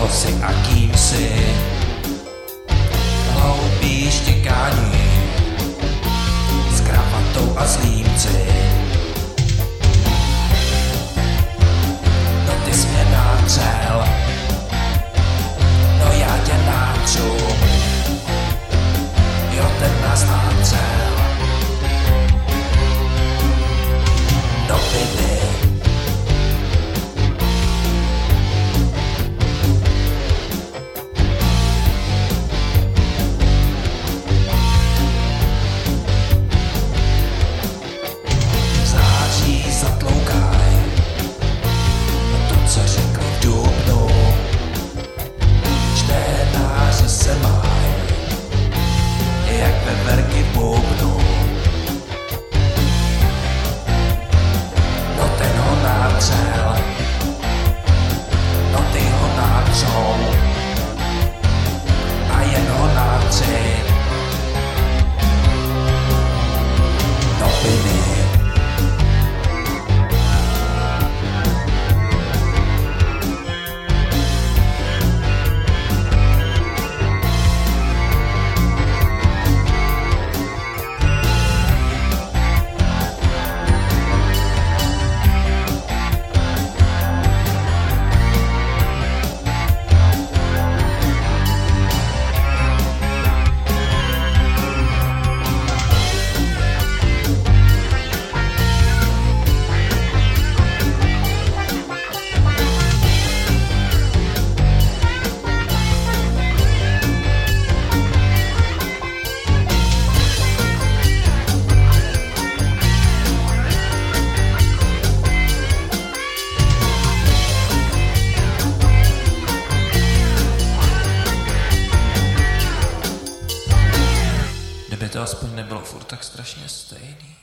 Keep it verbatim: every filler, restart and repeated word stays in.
koho si a kým si. Hloupý štěkání s kravatou a s límci. No ty jsi mě nátřel, no já tě nátřu, jo ten nás nátřel. No baby, září zatloukaj, to co řekli v dubnu, čtenáři se mají jak veverky v bubnu. No ten ho nátřel, no ty ho nátřou a jen ho nátři. No baby, kdyby to aspoň nebylo furt tak strašně stejný.